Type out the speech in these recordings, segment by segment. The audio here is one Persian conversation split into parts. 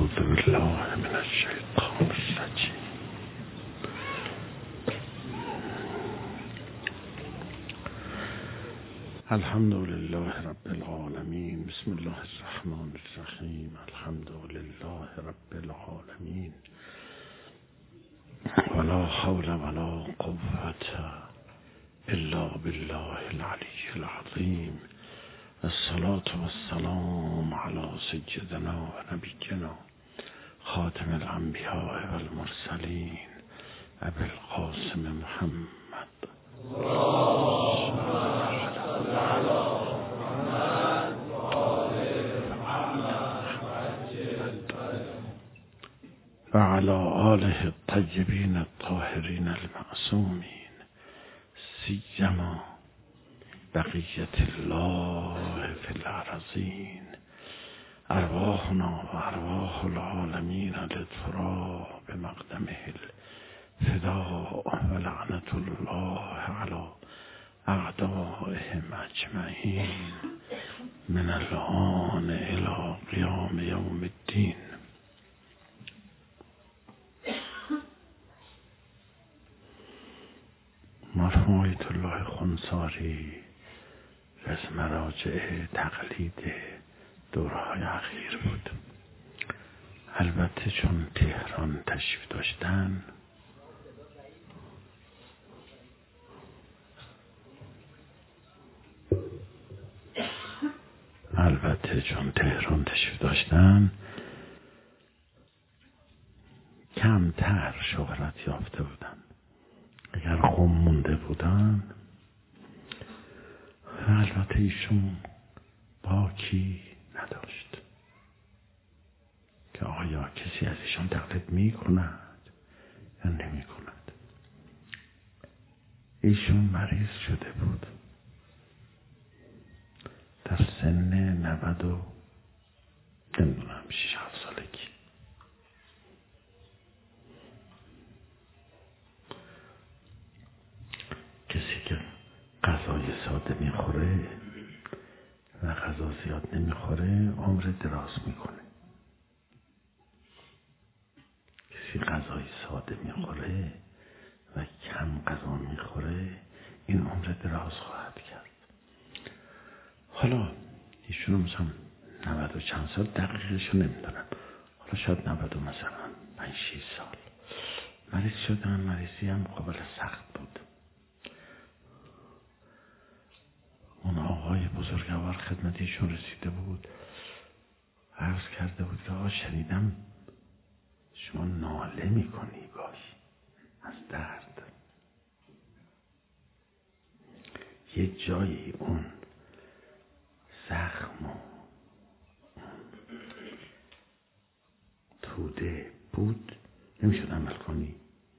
أعوذ بالله من الشيطان الرجيم. الحمد لله رب العالمين. بسم الله الرحمن الرحيم. الحمد لله رب العالمين. ولا حول ولا قوة إلا بالله العلي العظيم. الصلاة والسلام على سيدنا ونبينا خاتم الأنبياء والمرسلين أبي القاسم محمد وعلى آله الطيبين الطاهرين المعصومين، سيما بقية الله في الأرضين. أرواحنا وأرواح العالمين للتراب بمقدمه الفداء، ولعنة الله على أعدائهم أجمعين من الآن إلى قيام يوم الدين. مرحوم آیت الله خنثاری از مراجع تقلید دوره‌های اخیر بود. البته چون تهران تشریف داشتن کمتر شهرت یافته بودن. اگر قم مونده بودن، البته ایشون باکی نداشت که آیا کسی از ایشان تقلید می کند یا نمی کند. ایشون مریض شده بود در سن 6-7 سالگی. کسی که غذای ساده میخوره و غذا زیاد نمیخوره عمر دراز میکنه. کسی غذای ساده میخوره و کم غذا میخوره این عمر دراز خواهد کرد. حالا ایشون مثلا 90 و چند سال دقیقشو نمیدونم، حالا شاید 90 مثلا 5-6 سال مریض شدن. مریضی هم قابل سخت بود. اون آقای بزرگوار خدمتیشون رسیده بود، عرض کرده بود که آقا شنیدم شما ناله میکنی گاهی از درد. یه جایی اون زخم و توده بود نمیشد عمل کنی،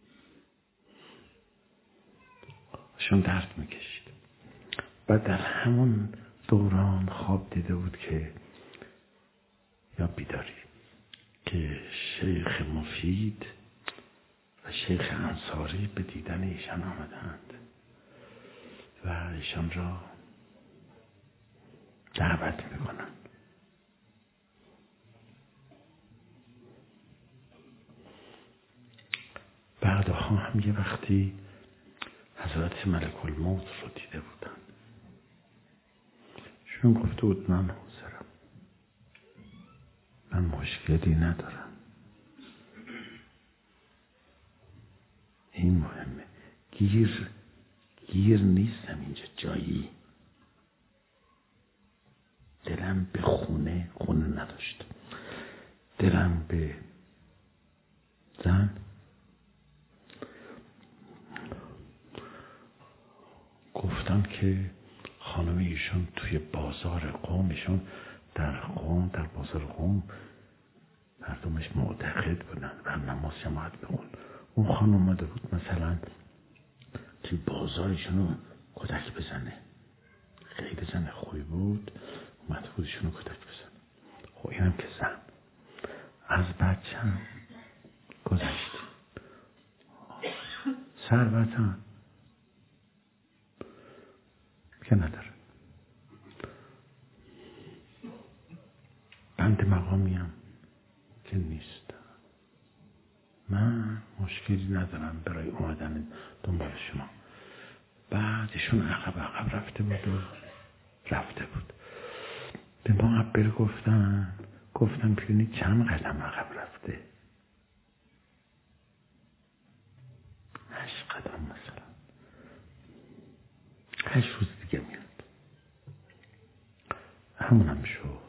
شون درد میکشید. بعد در همون دوران خواب دیده بود که یا بیداری که شیخ مفید و شیخ انصاری به دیدن ایشان آمدند و ایشان را دعوت میکنند. بعدها هم یه وقتی حضرت ملک الموت رو دیده بودن. شون گفته بود من حاضرم، من مشکلی ندارم. این مهمه. گیر نیستم اینجا جایی. دلم به خونه نداشت. دلم به زن گفتم که خانم ایشون توی بازار قم، ایشون در بازار قم مردمش معتقد بودن و نماز جماعت بخون. اون خانم اومده بود مثلا توی بازارشون رو کتک بزنه. خیلی زن خوبی بود، اومده بود ایشون رو کتک بزنه. خب اینم که زن از بچه هم گذشت ثروتن که نداره. بند مقامیم مشکل نیست. من مشکلی ندارم برای اومدن دنبال شما. بعدشون عقب رفته بود. به معبر گفتم پیونی چند قدم عقب رفته؟ 8 قدم مثلا. 8 روز دیگه میاد. همونم شد.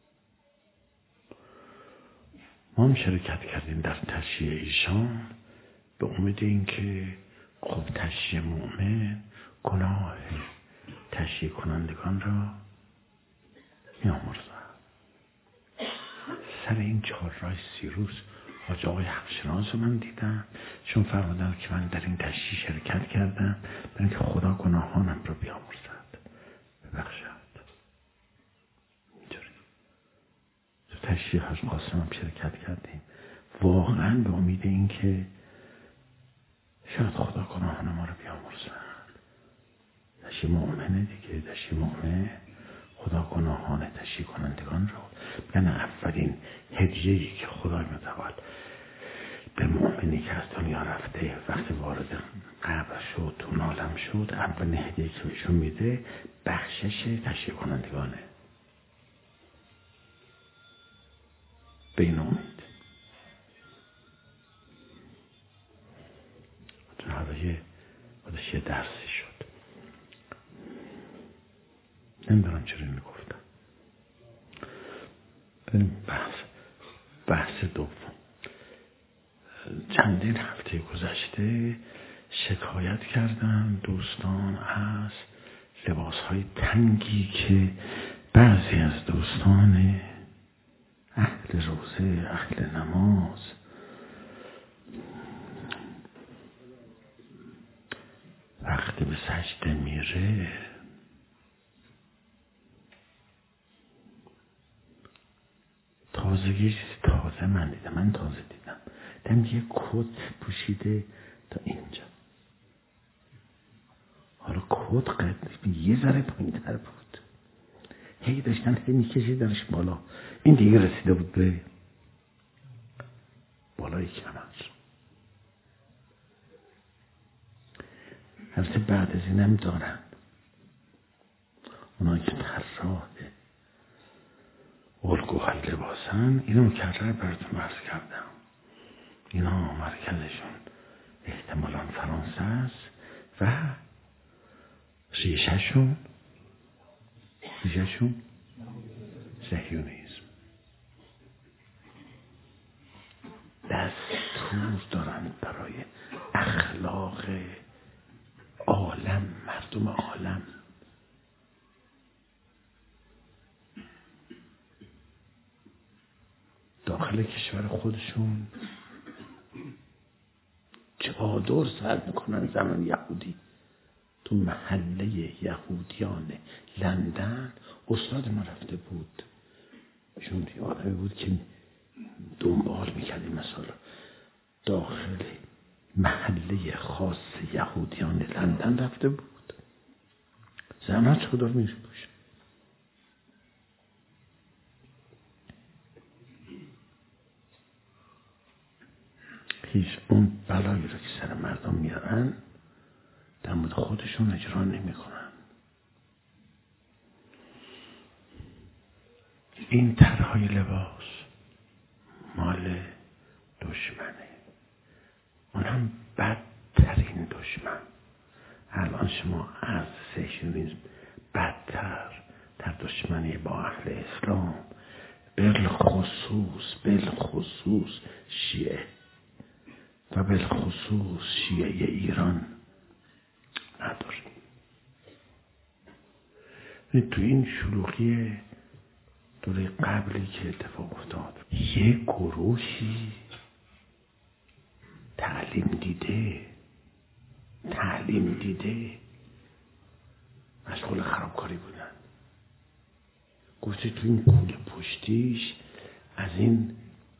ما هم شرکت کردیم در تشییع ایشان به امید اینکه خب تشییع مؤمن گناه تشییع کنندگان را میامرزد. سر این 4 راه 30 روز حاج آقای حقشناس رو من دیدم، چون فرمودن که من در این تشییع شرکت کردم برای اینکه خدا گناهانم را بیامرزد، ببخشد. اینطوری تو تشییع حاج قاسم هم شرکت کردیم، واقعا به امید این که شاید خدا گناهان ما رو بیامرزد. تشییع مؤمنه دیگه. تشییع مؤمن خدا گناهان تشییع کنندگان رو، یعنی اولین هدیه‌ای که خدای متعال به مؤمنی که از دنیا رفته وقتی وارد قبر شد تو عالم شد، اولین هدیه‌ای که بهشون میده بخشش تشییع کنندگانه. به این امید خودش یه درسی شد. نمیدونم چرا اینو گفتم. بریم بحث دوم. چندین هفته گذشته شکایت کردن دوستان از لباسهای تنگی که بعضی از دوستان اهل روزه، اهل نماز وقتی به سجده میره تازه من تازه دیدم یه کت پوشیده تا اینجا. حالا کت قد یه ذره پایین‌تر بود، هی داشتن میکشیدنش بالا، این دیگه رسیده بود به بالای کمر. البته بعد از اینم دارن اونایی که طراح الگوهای لباسن، اینو مکرر براتون عرض کردم. اینا مرکزشون احتمالاً فرانسه است و ریشهشون صهیونیسم. دستور دارن برای اخلاق عالم، مردم عالم. داخل کشور خودشون چادر سر میکنن. زمان یهودی تو محله یهودیان لندن استاد ما رفته بود، چون آدمی بود که دنبال میکردیم مثلا داخل محله خاص یهودیان لندن رفته بود، زمان چادر میپوشن. هیچ اون بلایی رو که سر مردم میارن در مورد خودشون اجرا نمی کنن. این طرحهای لباس مال دشمنه، اونم بدترین دشمن. الان شما از صهیونیسم بدتر در دشمنی با اهل اسلام، بالخصوص شیعه و بالخصوص شیعه ایران نداریم. تو این شلوغی دوره قبلی که اتفاق افتاد، یه گروهی تعلیم دیده مشغول خرابکاری بودن. گفتی تو این کوله پشتیش از این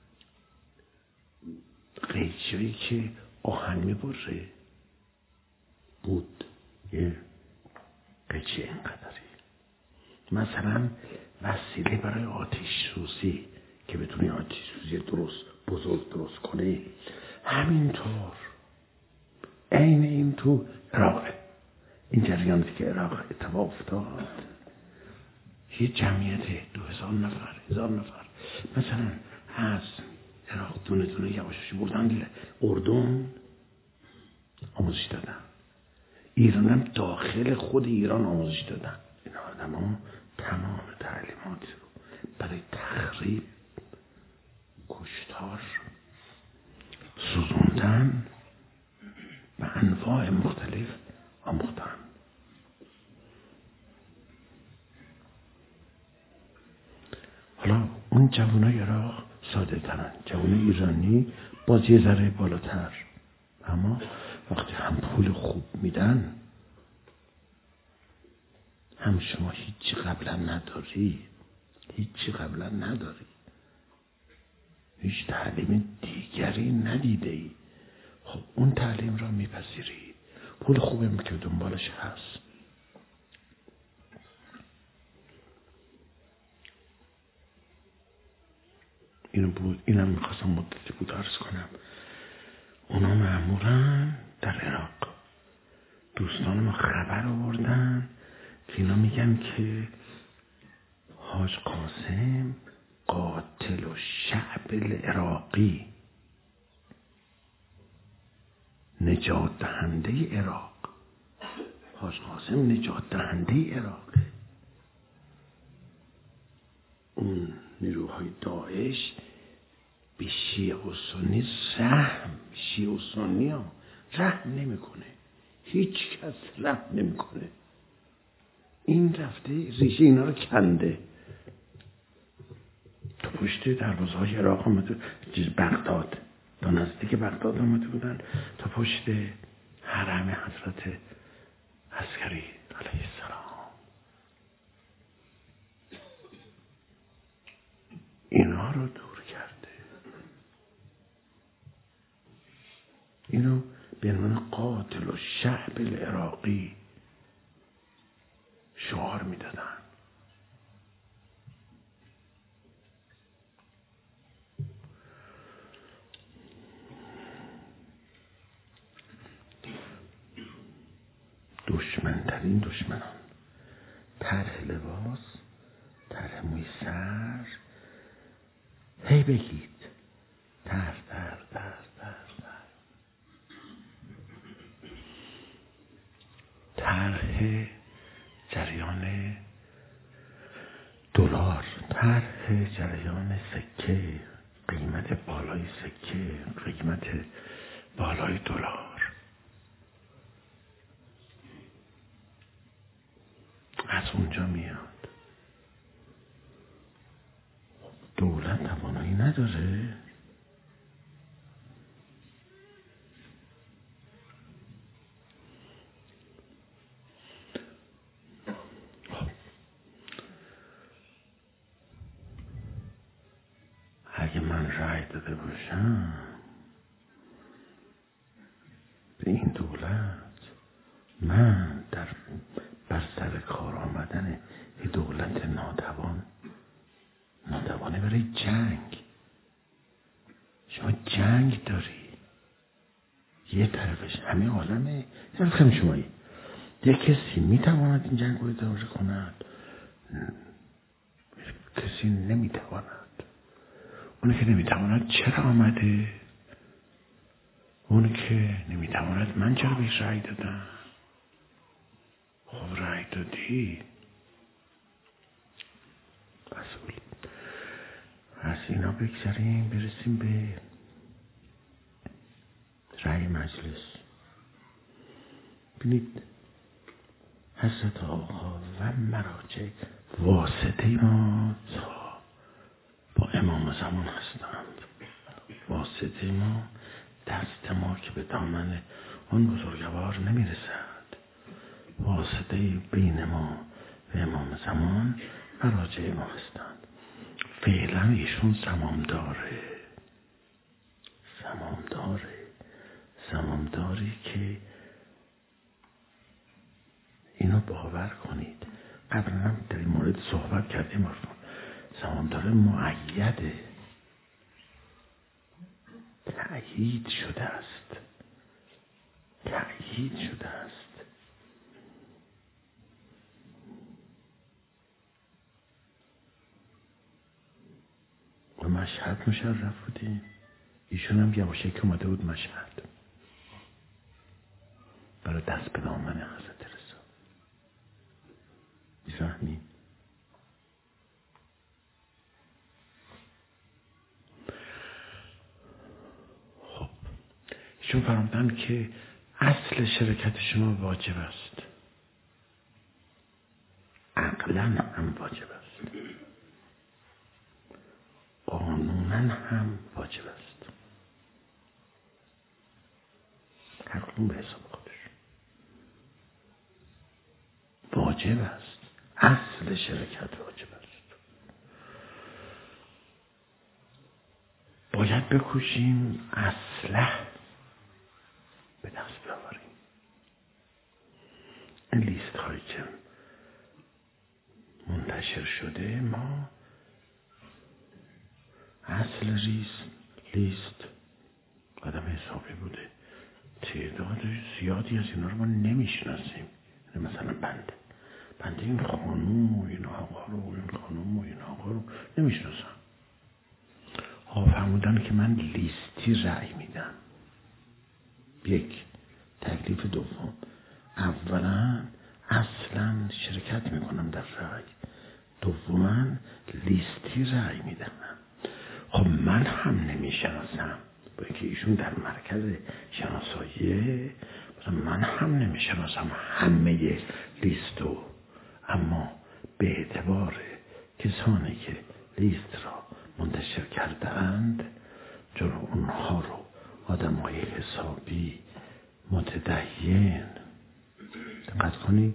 قیچیایی که آهن میبره بود، یه قیچی اینقدری. مثلا وسیله برای آتش سوزی که بتونه آتش سوزی بزرگ درست کنه. همینطور عین این تو عراق، این جریانی که عراق اتفاق افتاد، یه جمعیت 2000 نفر 1000 نفر مثلا از عراق دونه دونه یواشکی بردن اردن آموزش دادن، ایران هم داخل خود ایران آموزش دادن. این آدم ها تمام تعلیمات رو برای تخریب، کشتار، سوزوندن و انواع مختلف آموختن. حالا اون جوانای عراق ساده ترن، جوانای ایرانی باز یه ذره بالاتر، اما وقتی هم پول خوب میدن، هم شما هیچی قبلا نداری، هیچ تعلیم دیگری ندیده ای، خب اون تعلیم را میپذیری، پول خوبی که دنبالش هست. اینم میخواستم مدتی بود عرض کنم. اونا معمولا در عراق دوستان ما خبر آوردن که اینا میگن که حاج قاسم قاتل و شعب العراقی، نجات دهنده عراق. حاج قاسم نجات دهنده عراق. اون نیروهای داعش به شیعه و سنی شیعه و سنی ها رحم نمیکنه، هیچ کس رحم نمیکنه. این رفته ریشه اینا رو کنده، تو پشت دروازه های عراق آمده، بغداد، تا نزدیک بغداد آمده بودن، تا پشت حرم حضرت عسکری علیه السلام. اینا رو دور کرده، اینو به عنوان قاتل و شعب العراقی شعار میدادن. دشمنترین دشمنان، طرح لباس، طرح موی سر، هی بگید در طرح جریان دلار، طرح جریان سکه، قیمت بالای سکه، قیمت بالای دلار، از اونجا میاد. دولت توانایی نداره، اگه من رأی داده باشم به این دولت، من بر سر کار آمدن یه دولت ناتوانه برای جنگ. شما جنگ داری، یه طرفش همه عالمه، یه شمایی یه کسی میتواند این جنگ رو اداره کند؟ کسی نمیتواند. اونی که نمیتواند چرا آمده؟ اونی که نمیتواند من چرا بهش رأی دادم؟ خب رأی دادی. اصول از اینا بگذاریم برسیم به رأی مجلس. ببینید حضرت آقا و مراجع واسطه ما با امام زمان هستند. واسطه ما، دست ما که به دامن اون بزرگوار نمیرسد. واسطه بین ما و امام زمان مراجع ما هستند. فعلا ایشون سمامداری که اینو باور کنید، قبلا هم در این مورد صحبت کردیم، سمامدار مؤیده، تأیید شده است. تأیید شده است. و مشهد مشرف بودیم. ایشون هم یواشکی اومده بود مشهد برای دست به دامن حضرت رضا. میفهمی؟ خب ایشون فرمودن که اصل شرکت شما واجب است، عقلا هم واجب است، قانونا هم واجب است، هر کدوم به حساب خودش واجب است. اصل شرکت واجب است. باید بکوشیم اصلح به دست بیاوریم. این لیست هایی که منتشر شده، ما اصل لیست قدم حسابی بوده. تعداد زیادی از اینا رو ما نمیشناسیم. مثلا بنده این خانوم و این آقا رو و این خانوم و این آقا رو نمیشناسم. فرمودن که من لیستی رأی میدم. یک. تکلیف دوم، اولا اصلا شرکت میکنم در رأی، دوما لیستی رأی میدم. خب من هم نمیشناسم، با اینکه ایشون در مرکز شناسایی، من هم نمیشناسم همه لیستو، اما به اعتبار کسانی که لیست را منتشر کرده اند، جلو اونها رو آدمای حسابی، متدین، دقت کنید،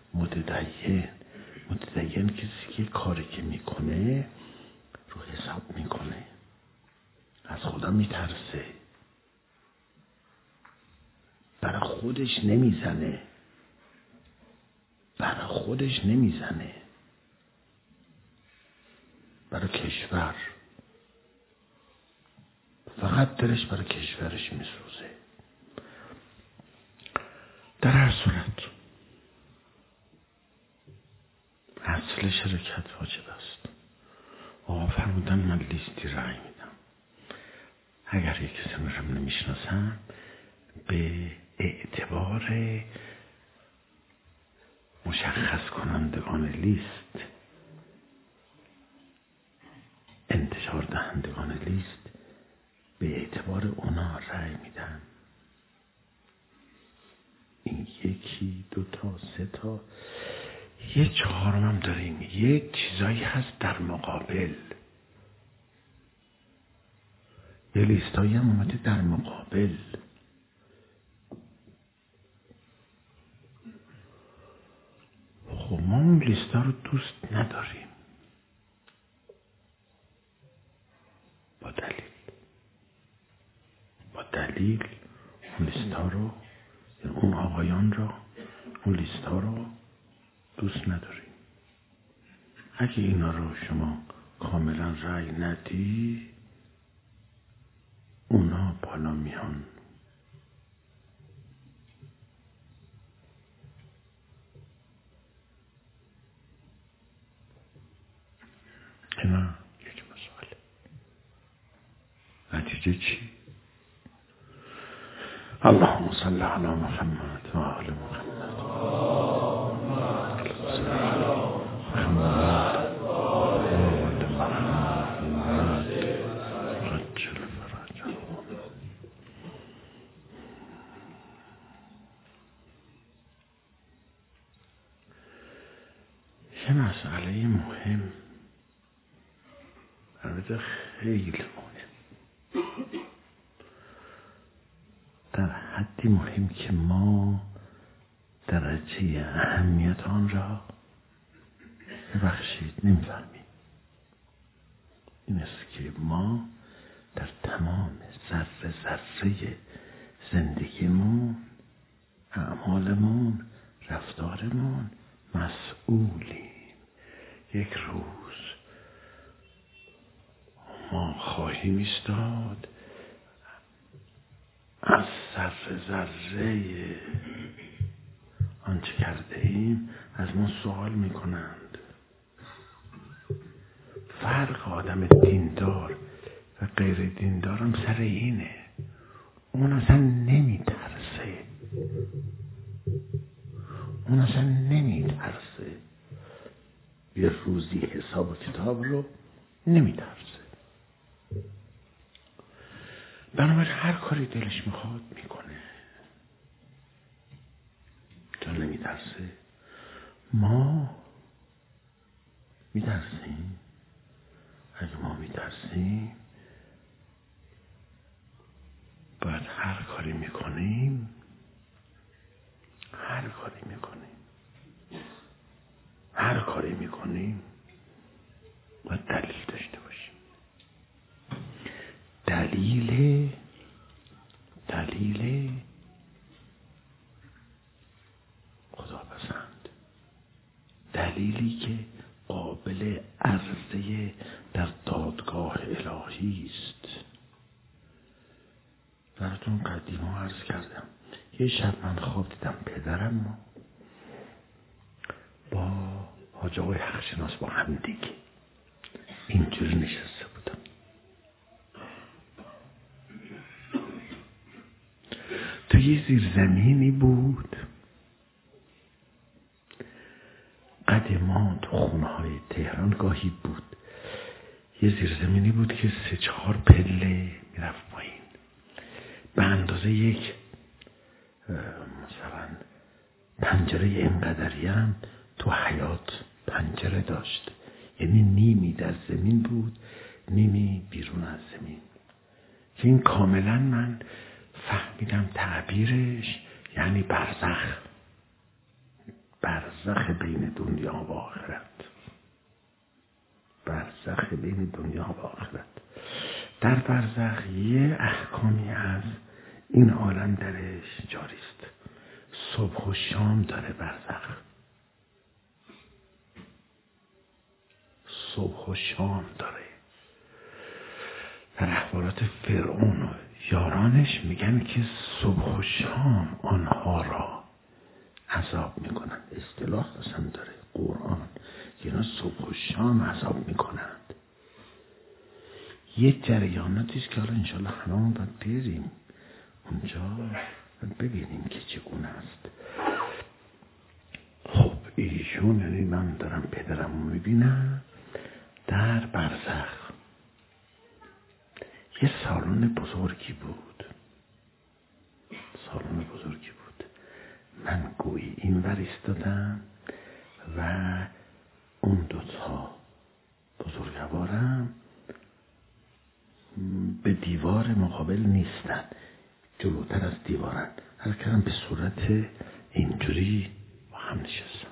متدین کسی که کاری که میکنه رو حساب میکنه، از خدا میترسه، برای خودش نمیزنه، برای کشور، فقط دلش برای کشورش میسوزه. در هر صورت اصل شرکت واجب است. آقا فرمودن من لیستی رأی میدم. اگر یک کسی رو نمیشناسم، به اعتبار مشخص کنندگان لیست، انتشار دهندگان لیست، به اعتبار اونا رأی میدم. این یکی، دوتا، سه تا، یه چهارم هم داریم. یه چیزایی هست در مقابل، یه لیستایی هم اومده در مقابل. خب ما اون لیستا رو دوست نداریم، با دلیل اون لیستا رو، اون آقایان رو، اون لیستا رو دوست نداریم. اگه اینا رو شما کاملا رأی ندی، اونا بالا میان. اینا یک مسئله. نتیجه چی؟ اللهم صل علی محمد و آل محمد. یه مسئله مهم، البته خیلی مهم، در حدی مهم که ما درجه اهمیت آن را ببخشید نمیفهمیم. این است که ما در تمام ذره ذره زندگیمون، اعمالمون، رفتارمون مسئولیم. یک روز ما خواهیم ایستاد از صرف ذره آنچه کرده ایم از ما سوال میکنند. فرق آدم دیندار و غیر دیندارم سر اینه، اون اصلا نمیترسه، اون اصلا نمیترسه، یه روزی حساب و کتاب رو نمیترسه، بنابراین هر کاری دلش میخواد میکنه چون نمیترسه. ما میترسیم. اگه ما میترسیم باید هر کاری میکنیم باید دلیل داشته باشیم. دلیل خداپسند، دلیلی که قابل عرضه در دادگاه الهی است. براتون قدیما عرض کردم یه شب من خواب دیدم پدرم با حاج آقای حقشناس با هم دیگه اینجوری نشسته بودم. تو یه زیرزمینی بود قدیما تو خونه های تهران گاهی بود، یه زیرزمینی بود که 3-4 پله میرفت پایین، به اندازه یک مثلا پنجره اینقدری هم تو حیاط پنجره داشت، یعنی نیمی در زمین بود نیمی بیرون از زمین، که این کاملا من فهمیدم تعبیرش یعنی برزخ بین دنیا و آخرت، برزخ بین دنیا و آخرت. در برزخ یه احکامی از این عالم درش جاری است. صبح و شام داره برزخ، صبح و شام داره. در احوالات فرعون و یارانش میگن که صبح و شام آنها را عذاب میکنند. اصطلاح اصلا داره قرآن که اینا صبح و شام عذاب میکنند. یه جریاناتیست که حالا انشالله همون باید بریم اونجا ببینیم که چگونه است. خب ایشون، یعنی من دارم پدرم رو میبینم در برزخ. یه سالن بزرگی بود، من گویی این ور ایستادم و اون دوتا بزرگوارم به دیوار مقابل نیستن، جلوتر از دیوارن، هر کردم به صورت اینجوری با هم نشستن.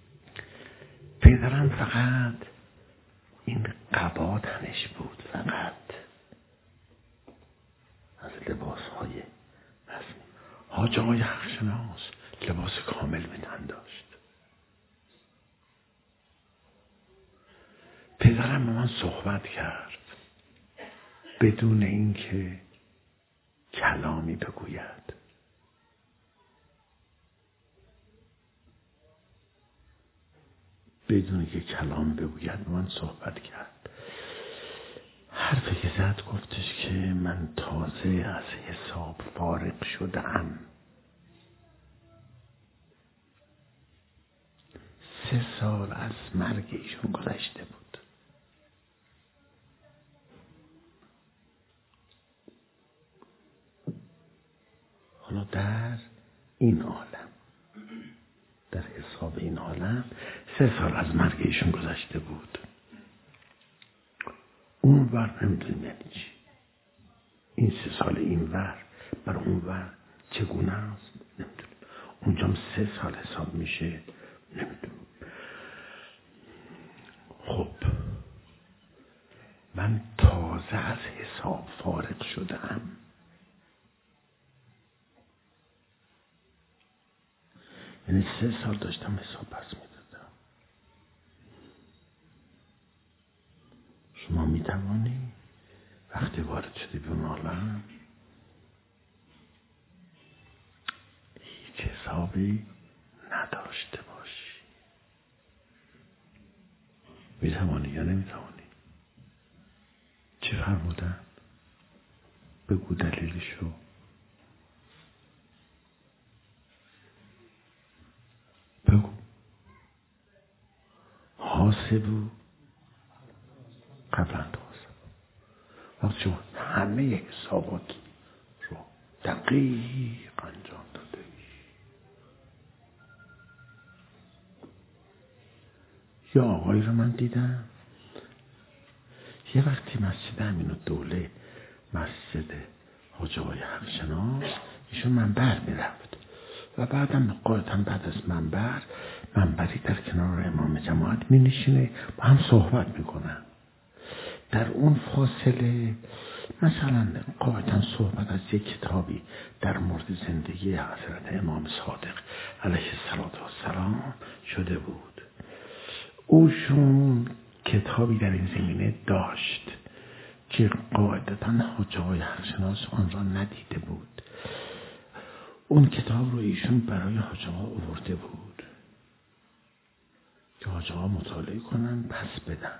پدرم فقط این قبا تنش بود، فقط از لباسهای رسمی. حاج آقای حقشناس لباس کامل به تن داشت. پدرم با من صحبت کرد بدون اینکه کلامی بگوید. بدون که کلام بگوید با من صحبت کرد. حرفی که زد گفتش که من تازه از حساب فارغ شدم. 3 سال از مرگ ایشون گذشته بود. حالا در این عالم، در حساب این عالم 3 سال از مرگ ایشون گذشته بود. اون ور نمیدونیم یعنی چی. این 3 سال این ور بر اون ور چگونه است نمیدونیم. اونجام 3 سال حساب میشه نمیدونیم. خب من تازه از حساب فارغ شدم. یعنی 3 سال داشتم حساب پس میدادم. شما میتوانی وقتی وارد شدی به اون عالم حسابی نداشته باشی. میتوانی یا نمیتوانی؟ چی فرمودن؟ بگو دلیلشو. بگو. حاسبو قبل ان تحاسبوا. وقتی شما همه حسابات رو دقیق انجام داده، یا آقایی رو من دیدم یه وقتی مسجد امین‌الدوله، مسجد حاج آقای حق‌شناس، ایشون منبر میرفت و بعدم قاعدتاً بعد از منبری در کنار امام جماعت می نشینه، با هم صحبت میکنن. در اون فاصله مثلا قاعدتاً صحبت از یک کتابی در مورد زندگی حضرت امام صادق علیه السلام شده بود. اوشون کتابی در این زمینه داشت که قاعدتاً حاج آقای حق‌شناس آن را ندیده بود. اون کتاب رو ایشون برای حاج آقا آورده بود که حاج آقا مطالعه کنن پس بدن.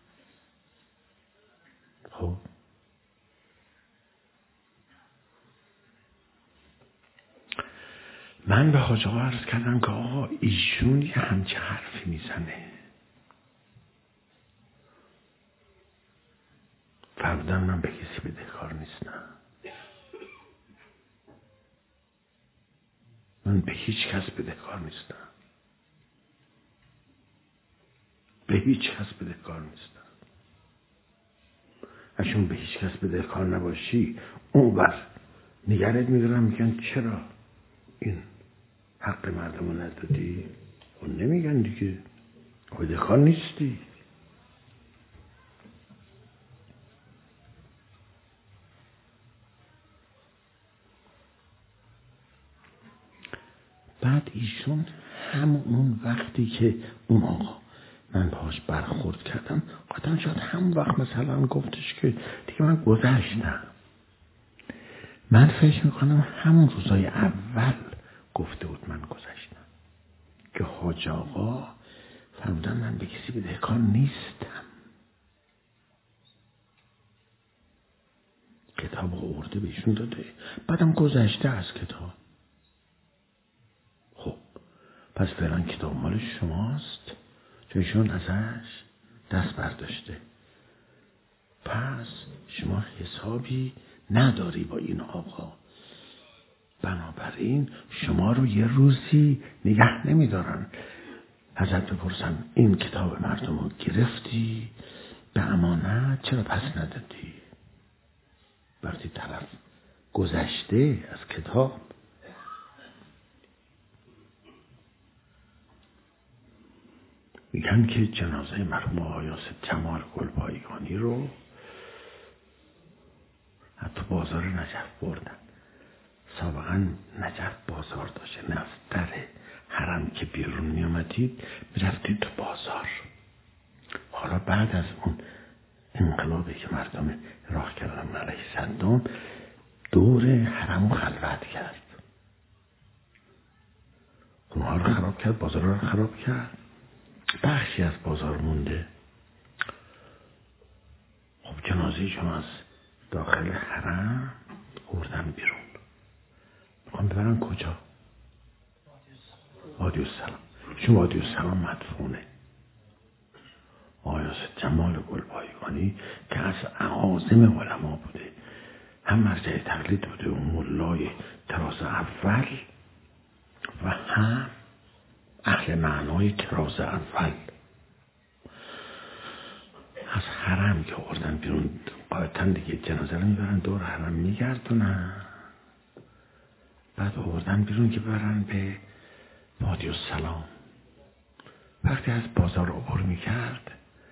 خب من به حاج آقا عرض کردم که آقا ایشون یه همچه حرفی میزنه. فرمودن من به کسی بدهکار نیستم، من به هیچ کس بدهکار نیستم، به هیچ کس بدهکار نیستم. اشون به هیچ کس بدهکار نباشی، اون بر نگرت میدارم میگن چرا این حق مردم رو ندادی؟ اون نمیگن دیگه بدهکار نیستی. بعد ایشون همون وقتی که اون آقا من باهاش برخورد کردم، قطعا شاید همون وقت مثلا گفتش که دیگه من گذشتم. من فکر میکنم همون روزای اول گفته بود من گذشتم که حاج آقا فرمودن من به کسی بدهکار نیستم. کتاب آورده بهشون داده، بعدم گذشته از کتاب. خب پس فعلا کتاب مال شماست چون ایشون ازش دست برداشته، پس شما حسابی نداری با این آقا، بنابراین شما رو یه روزی نگه نمیدارن. ازت بپرسن این کتاب مردم رو گرفتی به امانت، چرا پس ندادی؟ وقتی طرف گذشته از کتاب. میگن که جنازه مرحوم آقای یاسر جمال گلپایگانی رو حتی بازار نجف بردن. سابقا نجف بازار داشته، نه از در حرم که بیرون می آمدید میرفتید تو بازار. حالا بعد از اون انقلابی که مردم راه کردن علیه صدام، دور حرم رو خلوت کرد، اونها رو خراب کرد، بازار رو خراب کرد، بخشی از بازار مونده. خب جنازه شما از داخل حرم بردن بیرون، میخوام ببرن کجا؟ وادی السلام. چون وادی السلام مدفونه. آقای یاسر جمال گلپایگانی که از اعاظم علما بوده، هم مرجع تقلید بوده، اون مولای تراز اول و هم اهل معنای تراز اول. از حرم که آوردن بیرون، قاعدتاً دیگه جنازه رو میبرن دور حرم میگردونن، بعد آوردن بیرون که برن به وادی السلام. وقتی از بازار عبور میکرد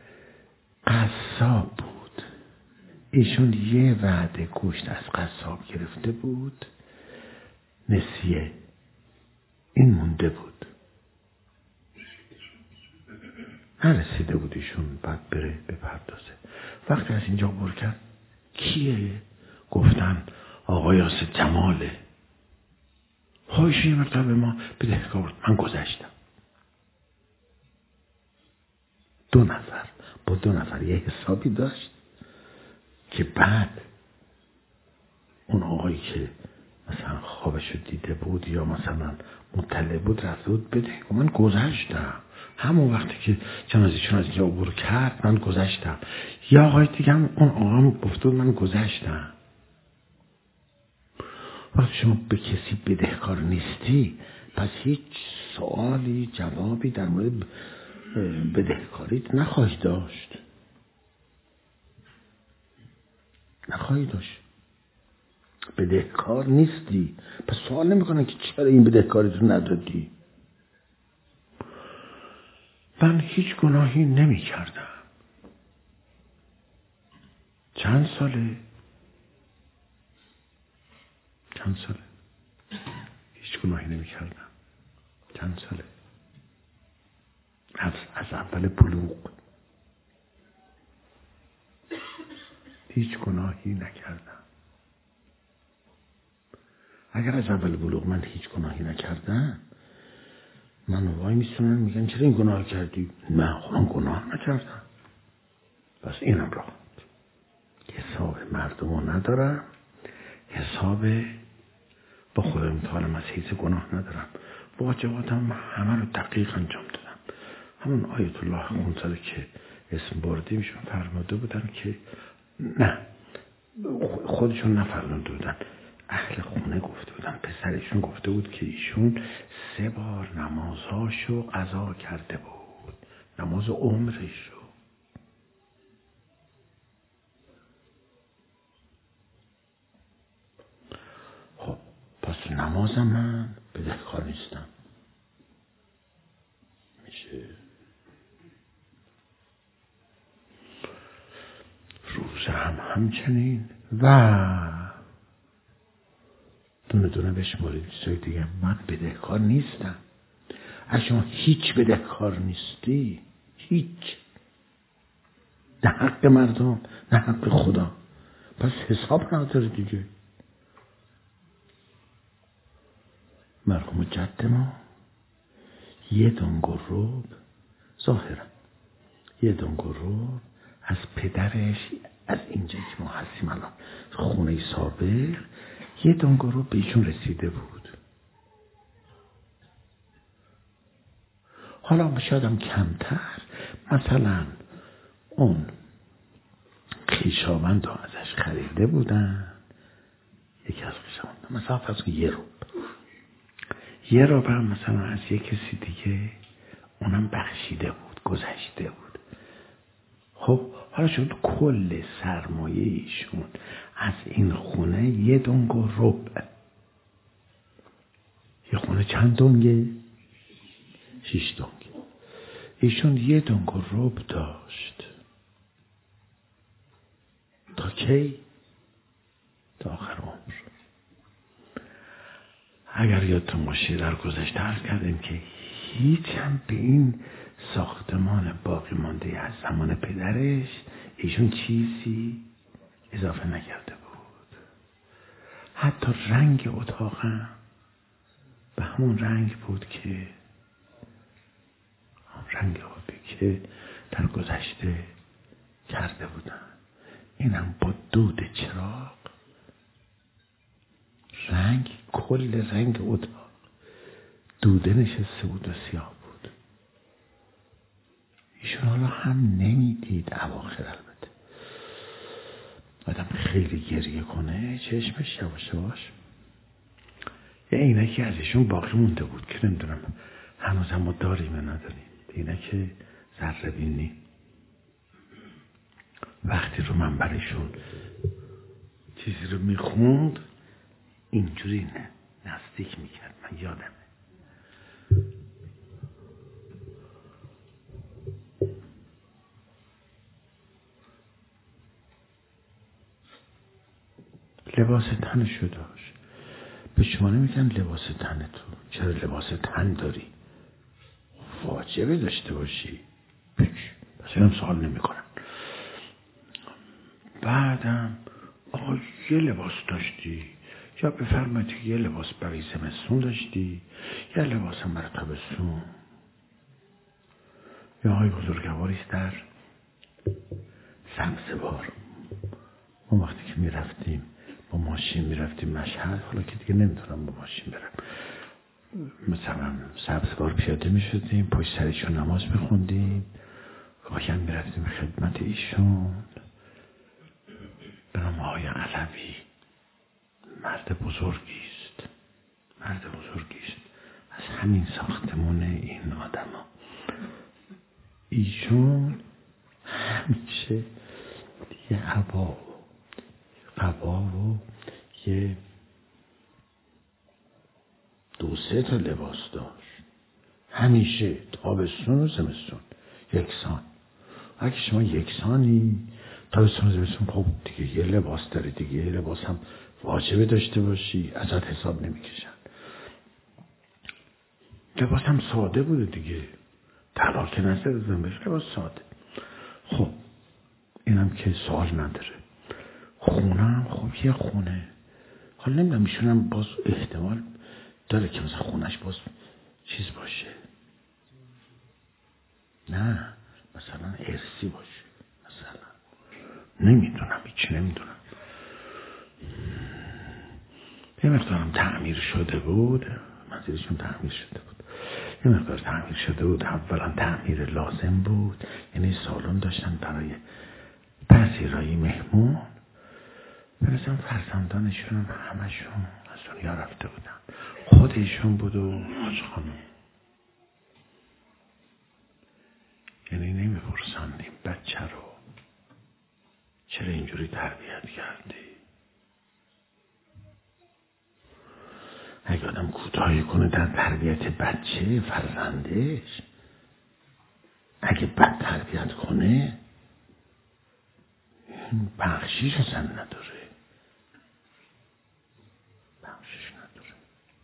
قصاب بود، ایشون یه وعده گوشت از قصاب گرفته بود، نسیه این مونده بود، نرسیده بود ایشون بعد بره بپردازه. وقتی از اینجا عبور کرد کیه؟ گفتن آقای یاسر جماله. خب آقا ایشون یه مقدار به ما بدهکار بود. من گذشتم. 2 نفر با 2 نفر یه حسابی داشت که بعد اون آقایی که مثلا خوابشو دیده بود یا مثلا مطلع بود رفته بود بده. من گذشتم. همون وقتی که چند از ایشون از اینجا عبور کرد من گذشتم. یا آقای دیگه هم اون آقا هم گفته بود من گذشتم. وقتی شما به کسی بدهکار نیستی پس هیچ سوالی جوابی در مورد بدهکاریت نخواهی داشت. بدهکار نیستی، پس سوال نمیکنن که چرا این بدهکاری رو ندادی. من هیچ گناهی نمی کردم. چند ساله هیچ گناهی نمی کردم. چند ساله از اول بلوغ هیچ گناهی نکردم. اگر از اول بلوغ من هیچ گناهی نکردم، من وای میسونن میگن چرا این گناه کردی؟ نه من گناه نکردم. بس اینم را حساب مردمو ندارم، حساب با خودم متعالم از حیث گناه ندارم. واجباتم همه رو دقیق انجام دادم. همون آیت الله خونساده که اسم بردیمشون فرموده بودن که نه، خودشون نفرموده بودن، اهل خونه گفته بودن، پسرشون گفته بود که ایشون 3 بار نمازهاشو قضا کرده بود، نماز عمرشو. خب پس نمازم من بدهکار نیستم. میشه روزه هم همچنین و دونه دونه بشمارید چیزای دیگه. من بدهکار نیستم. اگه شما هیچ بدهکار نیستی، هیچ، نه حق مردم نه حق خدا، پس حساب نداره دیگه. مرحوم جد ما 1 دنگ ربع ظاهرا 1 دنگ ربع از پدرش، از اینجا که ما هستیم الان خونه سابق، 1 دنگ ربع به ایشون رسیده بود. حالا شاید هم کمتر، مثلا اون خویشاوند رو ازش خریده بودن، یکی از خویشاوند مثلا فرض کن 1 ربع، 1 ربع هم مثلا از یک کسی دیگه اونم بخشیده بود، گذشته بود. خب حالا شد کل سرمایه ایشون از این خونه 1 دنگ ربع. یه خونه چند دنگه؟ 6 دنگ. ایشون 1 دنگ ربع داشت تا کی؟ تا آخر عمر. اگر یادتون باشه در گذشته عرض کردیم که هیچ هم به این ساختمان باقی مانده از زمان پدرش ایشون چیزی اضافه نکرده بود. حتی رنگ اتاقم به همون رنگ بود که رنگ آبی که در گذشته کرده بودن. اینم با دود چراغ رنگ، کل رنگ اتاق دوده نشسته بود و سیاه بود. ایشون حالا هم نمیدید اواخر، البته آدم خیلی گریه کنه چشمش یواش یواش یه عینکی از ایشون باقی مونده بود که نمیدونم هنوز هم ما داریم یا نداریم. عینک ذره بینی. وقتی رو منبرشون چیزی رو میخوند اینجوری نه نزدیک میکرد، من یادمه. لباس تنشو داشت. به شما نمیگن لباس تنتو، چرا لباس تن داری؟ واجبه داشته باشی. پس اینم سوال نمی کنم. بعدم آقا یه لباس داشتی یا بفرمایید که یه لباس برای زمستون داشتی، یه لباس هم برای تابستون. یا آقای بزرگواری در سبزوار، ما وقتی که میرفتیم با ماشین میرفتیم مشهد، حالا که دیگه نمیتونم با ماشین برم، مثلا سبزوار پیاده میشدیم، پشت سرشون نماز میخوندیم، گاهی هم میرفتیم خدمت ایشون. به نام آقای علوی، مرد بزرگیست، از همین ساختمون این آدم ها. ایشون همیشه یه قبا و یه 2-3 تا لباس داشت، همیشه تابستون و زمستون یکسان. اگه شما یکسانی تابستون و زمستون، خب دیگه یه لباس داری دیگه، یه لباس هم واجبه داشته باشی، ازت حساب نمیکشن. لباس هم ساده بوده دیگه، طلا که نزدن بهش، لباس ساده. خب اینم که سوال نداره. خونه هم خب یه خونه، حالا نمیدونم ایشونم باز احتمال داره که مثلا خونش باز چیز باشه، نه مثلا ارسی باشه، مثلا نمیدونم، هیچ نمیدونم. یه مقدارم تعمیر شده بود، منزلشون تعمیر شده بود، یه مقدار تعمیر شده بود. اولا تعمیر لازم بود، یعنی سالن داشتن برای پذیرایی مهمون. برسن فرزندانشون هم همشون از دنیا رفته بودن، خود ایشون بود و حاج خانم. یعنی نمیپرسن این بچه رو چرا اینجوری تربیت کردی. اگه آدم کوتاهی کنه در تربیت بچه فرزندش، اگه بد تربیت کنه بخشیش اصلا نداره، بخشیش نداره.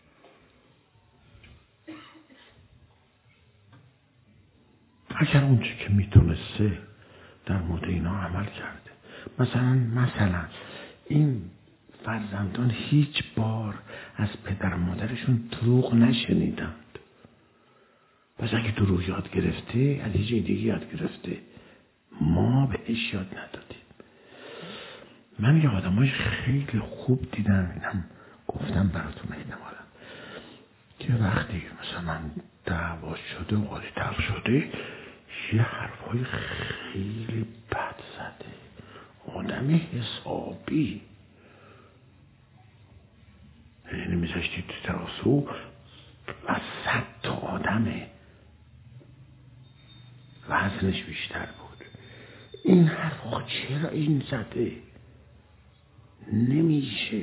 اگر اونچه که میتونسته در مورد اینا عمل کرده، مثلا این فرزندان هیچ بار از پدر و مادرشون دروغ نشنیدند. پس اگه دروغ یاد گرفته از یه جای دیگه یاد گرفته، ما بهش یاد ندادیم. من یه آدمای خیلی خوب دیدم، اینم گفتم براتون احتمالا، که وقتی مثلا دعوا شده و قاضی تلخ شده یه حرفای خیلی بد زده، آدم حسابی، یعنی میذاشتی تو تراسو از 100 تا آدمه وزنش بیشتر بود. این حرفا چرا این زده؟ نمیشه.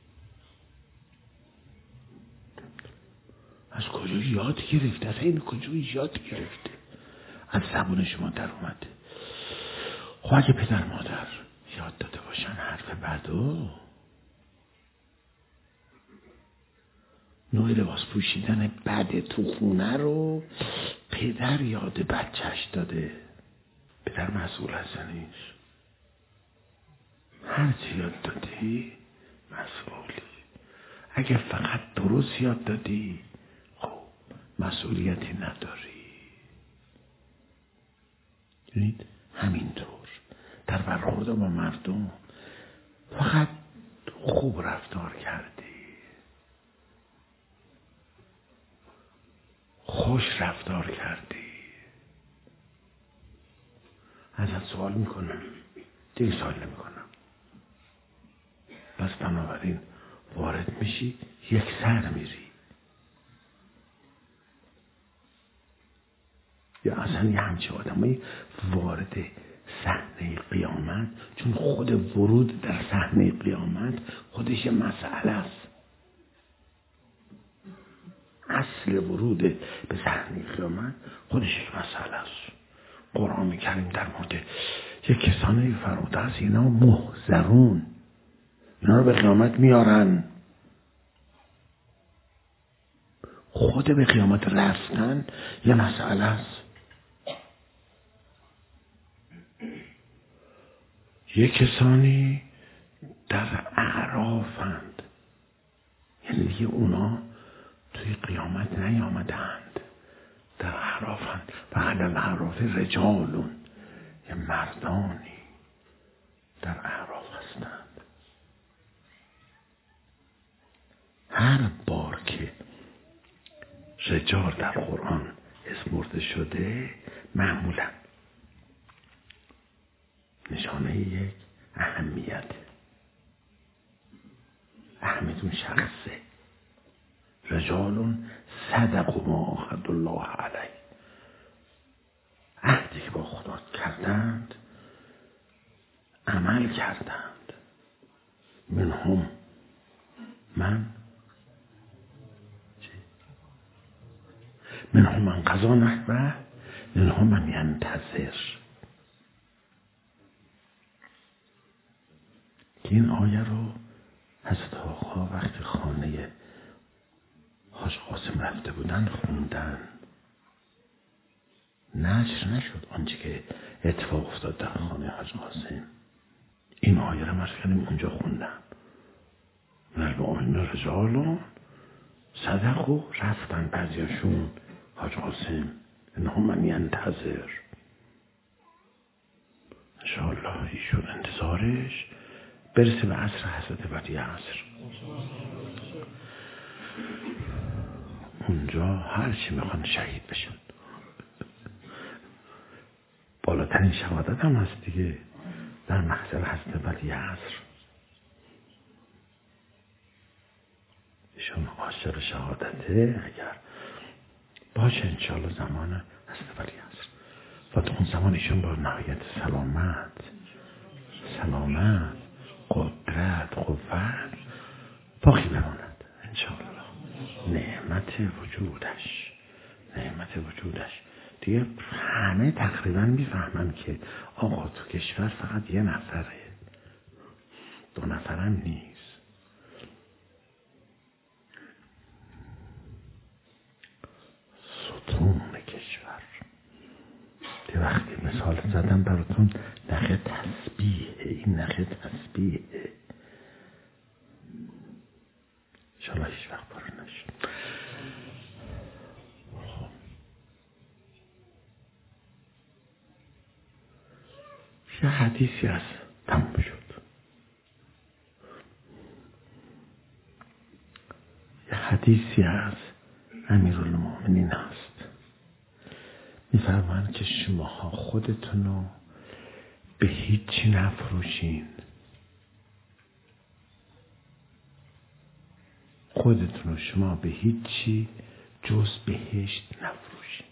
از کجا یاد گرفته؟ از این کجا یاد گرفته؟ از زبون شما در اومده. خب اگه پدر مادر یاد داده باشن حرف بدو، نوع لباس پوشیدن بد تو خونه رو پدر یاد بچهش داده، پدر مسئول هستنیش. هر چی یاد دادی مسئولی. اگه فقط درست یاد دادی خب مسئولیتی نداری. یعنی همینطور در برخورد با مردم فقط خوب رفتار کردی، خوش رفتار کردی، ازت سوال میکنم دیگه سوال نمیکنم. پس بنابراین وارد میشی یک سر میری، یا اصلا یه همچه آدمایی وارد صحنه قیامت، چون خود ورود در صحنه قیامت خودش مسئله است. اصل ورود به صحنه قیامت خودش مسئله است. قرآن کریم در مورد یک کسانی فرموده است اینا محضرون، اینا رو به قیامت میارن. خود به قیامت رفتن یه مسئله است. یه کسانی در اعرافند، ولی اونا توی قیامت نیامدند، در اعرافند. و علی الاعراف رجالون، یه مردانی در اعراف هستند. هر بار که رجال در قرآن اسم شده معمولا نشانه یک اهمیت اون شخصه. رجالون صدقوا ما عاهدوا الله علیه، عهدی که با خدا کردند عمل کردند. منهم من قضا نحبه، منهم من ینتظر. که این آیه رو حضرت آقا وقتی خانه حاج قاسم رفته بودن خوندن، نشر نشد آنچه که اتفاق افتاد در خانه حاج قاسم. این آیه رو مرد اونجا خوندن. المؤمنون رجال صدقوا، رفتن بعضیاشون حاج قاسم انهم من ینتظر. انشاءالله ایشون انتظارش برسه به عصر حضرت ولی عصر. اونجا هر چی میخوان شهید بشن. بالاترین شهادت هم هست دیگه، در محضر حضرت ولی عصر. ایشون عاشق شهادته، اگر باشه انشاءالله زمان حضرت ولی عصر. و تو اون زمان ایشون با نهایت سلامت، قدرت، قوت باقی بماند انشاءالله. نعمت وجودش دیگه همه تقریبا میفهمن که آقا تو کشور فقط یه نفره، 2 نفرم نیست. ستون کشور. یه وقتی مثال زدم براتون، نخه تسبیحه، این نخه تسبیحه. انشاءالله هیچ وقت بارو نشد. یه حدیثی هست، تموم شد. یه حدیثی هست امیرالمومنین هست، میفرمایند که شماها خودتونو به هیچی نفروشین، خودتونو شما به هیچی جز بهشت نفروشین.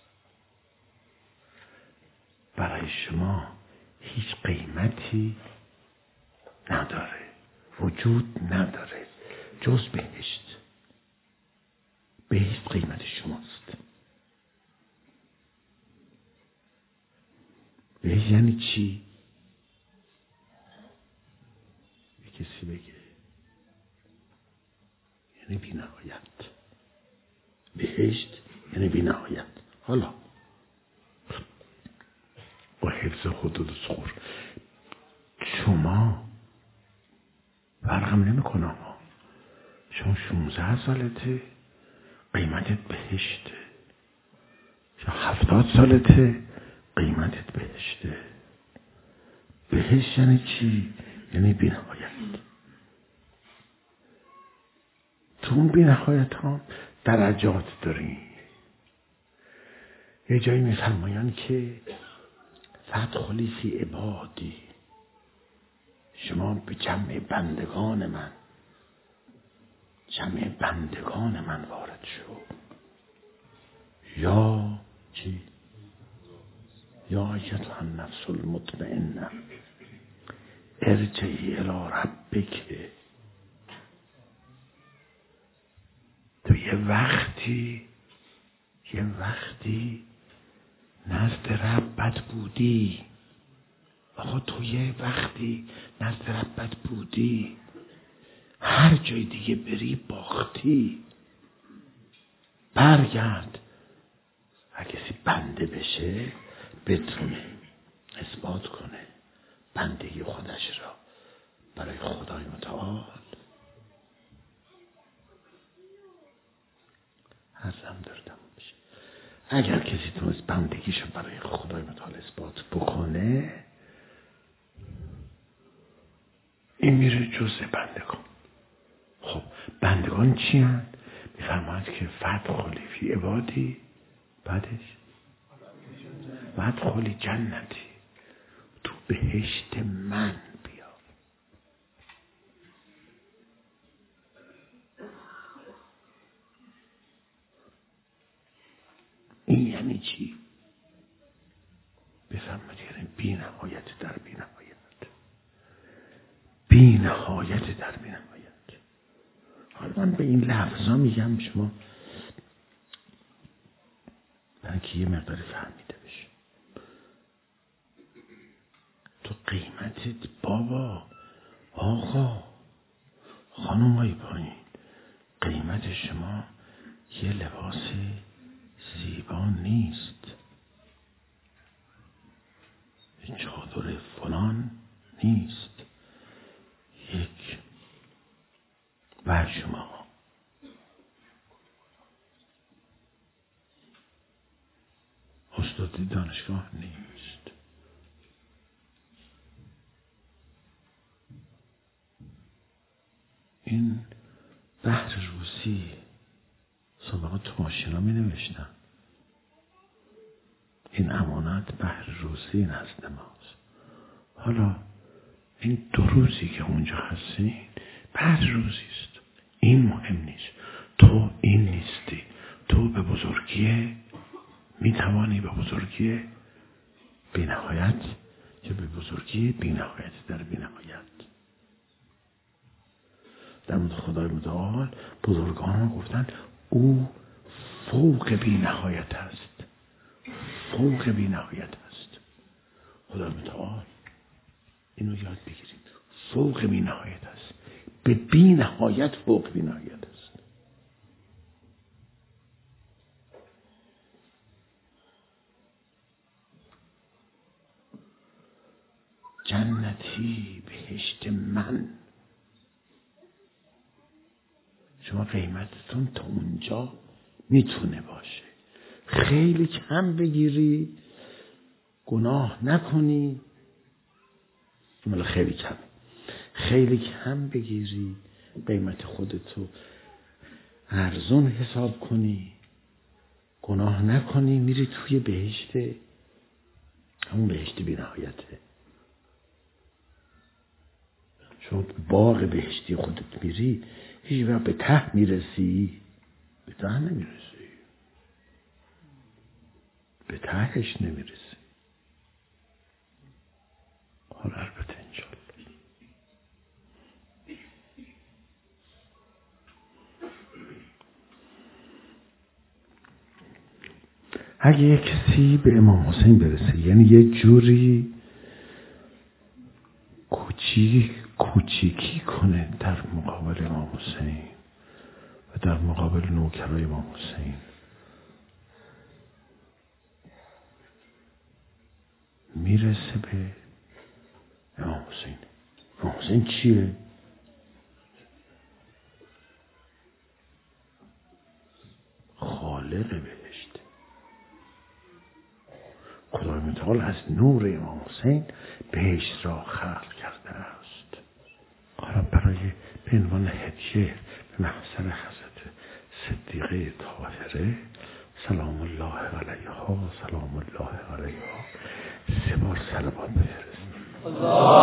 برای شما هیچ قیمتی نداره، وجود نداره جز بهشت. بهشت قیمت شماست. بهشت یعنی چی؟ یه کسی بگه. یعنی بی نهایت. بهشت یعنی بی نهایت. حالا با حفظ حدود و ثغور شما فرقم نمیکنه ها. شما 16 سالته قیمتت بهشته، یا 70 سالته قیمتت بهشته. بهشت یعنی چی؟ یعنی بی نهایت. تو اون بی نهایت ها درجات داری. یه جایی میفرمایند که فدخلی فی عبادی، شما به جمع بندگان من وارد شو. یا چی؟ یا ایتها النفس المطمئنه ارجعی الی ربک. تو یه وقتی نزد ربت بودی. آقا تو یه وقتی نزد ربت بودی، هر جای دیگه بری باختی. برگرد. هر کسی بنده بشه بتونه اثبات کنه بندگی خودش را برای خدای متعال. هم داره تمام میشه. اگر کسی تونست بندگیشو برای خدای متعال اثبات بکنه، این میره جزء بندگان. خب بندگان چی هن؟ میفرماید که فدخلی فی عبادی، بعدش فدخلی جنتی، تو بهشت من بیا. این یعنی چی؟ بفرماید یعنی بی نهایت در بی نهایت، بی نهایت در بی نهایت. حالا من به این لفظا میگم شما برای که یه مقداری فهمیده بشه. تو قیمتت بابا، آقا، خانومای پایین، قیمت شما یه لباس زیبا نیست، یه چادر فلان نیست، یک برشما استادی دانشگاه نیست. این بحر روسی سابقا تو ماشینا می نوشتن این امانت بحر روسی نزد ماست. حالا این 2 روزی که اونجا هستین بحر روسی است، این مهم نیست. تو این نیستی، تو به بزرگی میتوانی، به بزرگی بی نهایت یا به بزرگی بی نهایت در بی نهایت. در مورد خدای متعال بزرگان ما گفتن او فوق بی نهایت است، فوق بی نهایت است. خدای متعال اینو یاد بگیرید، فوق بی نهایت است، به بی نهایت فوق بی نهایت است. جنتی، بهشت من. شما قیمتتون تا اونجا میتونه باشه، خیلی کم بگیری، گناه نکنی، مالا خیلی کم، خیلی کم بگیری، قیمت خودتو ارزون حساب کنی، گناه نکنی، میری توی بهشت، همون بهشت بی نهایته. چون باغ بهشتی خودت میری، هیچ وقت به ته میرسی؟ به ته نمیرسی، به تهش نمیرسی. حالا البته انشالله اگه یک کسی به امام حسین برسه، یعنی یه جوری کوچیکی کنه در مقابل امام حسین و در مقابل نوکرای امام حسین، میرسه به امام حسین. امام حسین چیه؟ خالق بهشت. خدای متعال از نور امام حسین بهشت را خلق کرده است. حالا برای به عنوان هدیه به محضر حضرت صدیقه طاهره سلام الله علیها، سلام الله علیها 3 بار صلوات بفرستید.